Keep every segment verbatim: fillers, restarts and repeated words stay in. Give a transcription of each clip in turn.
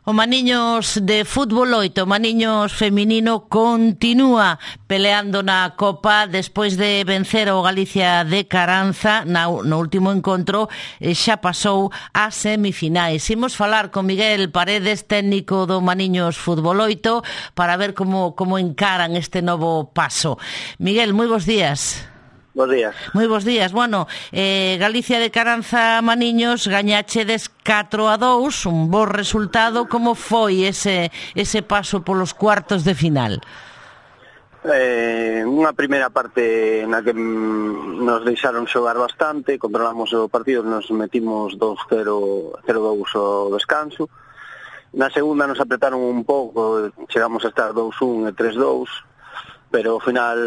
O Maniños de fútbol oito, Maniños feminino, continúa peleando na Copa despois de vencer o Galicia de Caranza no último encontro, xa pasou a semifinais. Imos falar con Miguel Paredes, técnico do Maniños fútbol oito, para ver como, como encaran este novo paso. Miguel, moi bons días. Bos días. Moi bons días. Bueno, eh, Galicia de Caranza Maniños, gañachedes catro a dous, un bo resultado. Como foi ese ese paso polos cuartos de final? Eh, unha primeira parte na que nos deixaron xogar bastante, controlamos o partido, nos metimos dos cero dous ao descanso. Na segunda nos apretaron un pouco, chegamos a estar dous un e tres dous, pero ao final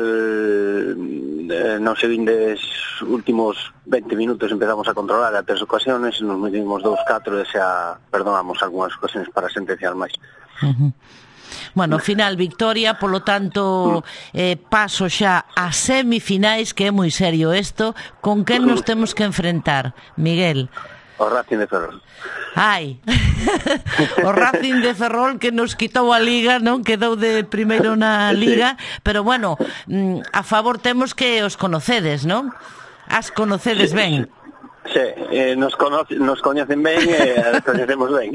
eh, nos seguintes últimos veinte minutos empezamos a controlar a tres ocasiones, nos metimos dous catro e xa perdonamos algunhas ocasiones para sentenciar máis. Uh-huh. Bueno, final victoria, polo tanto eh, paso xa a semifinais, que é moi serio isto. Con quen nos temos que enfrentar, Miguel? O Racing de Ferrol. Ai, o Racing de Ferrol que nos quitou a Liga, non? Quedou de primeiro na Liga, sí. Pero bueno, a favor temos que os conocedes, non? As conocedes sí, ben. Sí, eh, nos, conoce, nos coñecen ben e eh, coñecemos ben.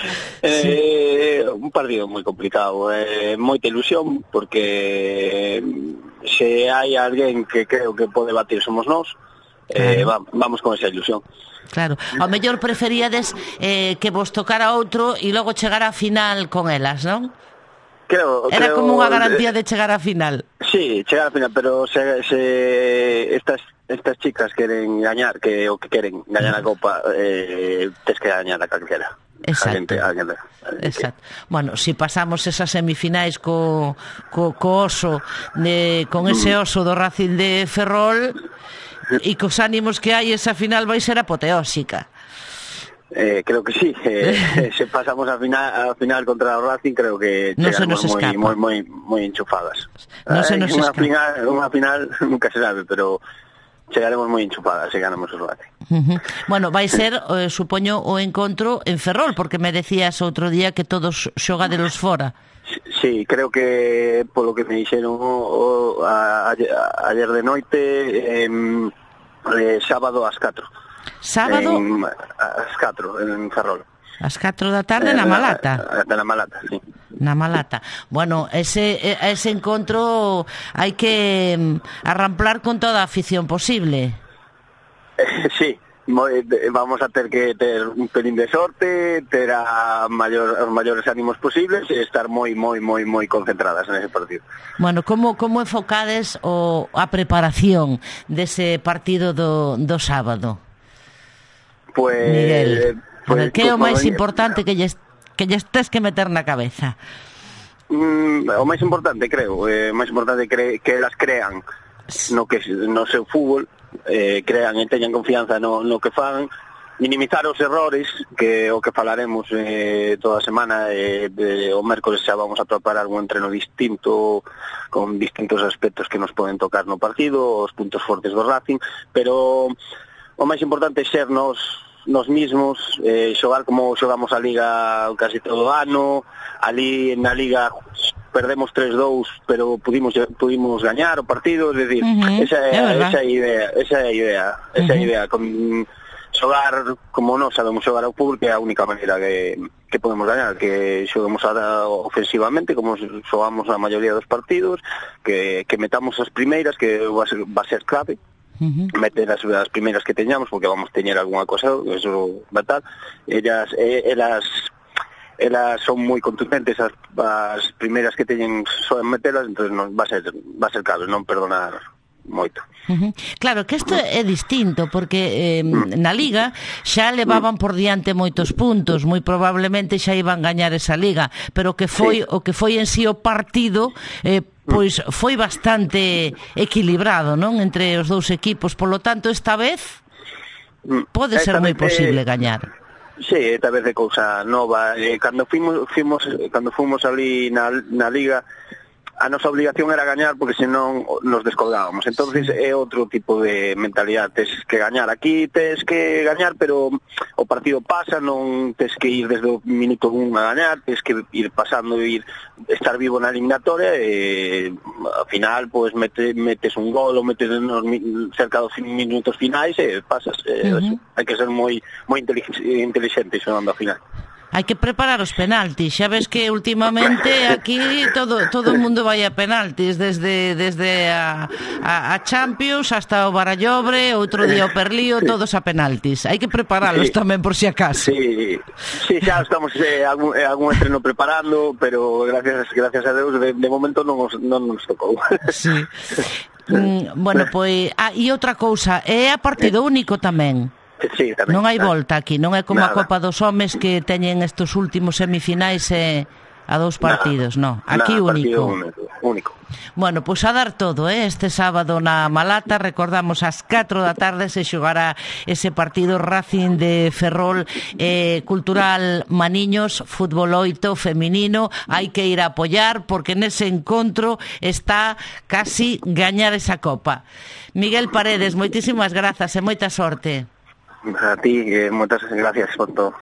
eh, un partido moi complicado, eh, moita ilusión, porque se hai alguén que creo que pode batir somos nós. Eh, va, vamos con esa ilusión. Claro, ao mellor preferíades eh, que vos tocara outro e logo chegar á final con elas, non? Creo, Era creo, como unha garantía de chegar á final. Sí, chegar á final, pero se, se estas estas chicas queren gañar, que o que queren gañar a Copa, eh, tes que gañar a calquera. Exacto. A gente, a gente, Exacto. Bueno, si pasamos esas semifinais co, co, co oso de, con ese oso do Racing de Ferrol e cos ánimos que hai, esa final vai ser apoteósica. Eh, creo que sí, eh, se pasamos a final a final contra o Racing, creo que no se nos escapa. moi moi moi enchufadas. No se nos unha escapa. final, unha final nunca se sabe, pero chegaremos moi enchufadas se ganamos o Racing. Uh-huh. Bueno, vai ser, eh, supoño, o encontro en Ferrol, porque me decías outro día que todos xogadelos fora. Sí, creo que polo que me dixeron o, o, a, a, ayer de noite, eh, eh, sábado ás catro. Sábado? En, ás catro, en Ferrol. Ás catro da tarde eh, na Malata? Na, na Malata, sí. Na Malata. Bueno, ese, ese encontro hai que arramplar con toda a afición posible. Eh, sí. Vamos a ter que ter un pelín de sorte, ter a maior, os maiores ánimos posibles e estar moi, moi, moi, moi concentradas nese partido. Bueno, como, como enfocades o, a preparación dese partido do, do sábado? Pues, Miguel, pues, a ver, que é o pues, máis importante que lles, que lles tes que meter na cabeza? Mm, o máis importante, creo, eh, o máis importante cre, que elas crean no que no seu fútbol, eh, crean e teñan confianza no, no que fan, minimizar os errores, que o que falaremos eh, toda a semana, eh, de, o mércoles xa vamos a preparar un entreno distinto, con distintos aspectos que nos poden tocar no partido, os puntos fortes do Racing, pero o máis importante é ser nos, nos mismos, eh, xogar como xogamos a Liga casi todo o ano, ali na Liga perdemos tres dous, pero pudimos pudimos gañar o partido, es decir, uh-huh. esa é, é esa é a idea, esa é a idea, esa é a idea, con xogar como non sabemos xogar ao fútbol, que é a única maneira que, que podemos gañar, que xoguemos ofensivamente, como xogamos a maioría dos partidos, que, que metamos as primeiras, que va a ser, va a ser clave, uh-huh. meter as, as primeiras que teñamos, porque vamos teñer algunha cosa, eso va tal, ellas, elas elas son moi contundentes, as, as primeiras que teñen soen metelas, entonces non, va a ser va a ser claro, non perdonar moito. Uh-huh. Claro, que isto é distinto, porque eh, na Liga xa levaban por diante moitos puntos, moi probablemente xa iban gañar esa Liga, pero que foi sí. o que foi en sí o partido, eh, pois foi bastante equilibrado, non, entre os dous equipos, polo tanto esta vez pode ser moi posible gañar. Sí, esta vez de cousa nova. Eh, cando fomos, fomos, cando fomos ali na, na Liga, a nosa obligación era gañar porque senón nos descolgábamos. Entonces é outro tipo de mentalidade, tes que gañar aquí, tes que gañar, pero o partido pasa, non tes que ir desde o minuto un a gañar, tes que ir pasando, ir estar vivo na eliminatoria e ao final pois mete, metes un gol ou metes nos, cerca dos minutos finais e pasas. Uh-huh. eh, hai que ser moi moi inteligente xogando ao final. Hai que preparar os penaltis. Xa ves que últimamente aquí todo todo o mundo vai a penaltis, desde desde a, a, a Champions hasta o Barallobre, outro día o Perlío, todos a penaltis. Hai que preparalos sí. tamén por si acaso. Sí, sí, xa estamos eh, algún, eh, algún estreno preparando, pero gracias gracias a Deus de, de momento non nos, non nos tocou. Sí. mm, bueno, pois, ah, e outra cousa, é a partido único tamén. Sí, tamén, non hai volta aquí, non é como nada. A Copa dos Homes que teñen estes últimos semifinais e a dous partidos, non, aquí nada, único. único único. Bueno, pois a dar todo, eh? Este sábado na Malata, recordamos ás catro da tarde se xogará ese partido Racing de Ferrol, eh, Cultural Maniños, fútbol oito feminino. Hai que ir a apoiar porque nese encontro está casi gañar esa copa. Miguel Paredes, moitísimas grazas e moita sorte. A ti, eh, moitas gracias por todo.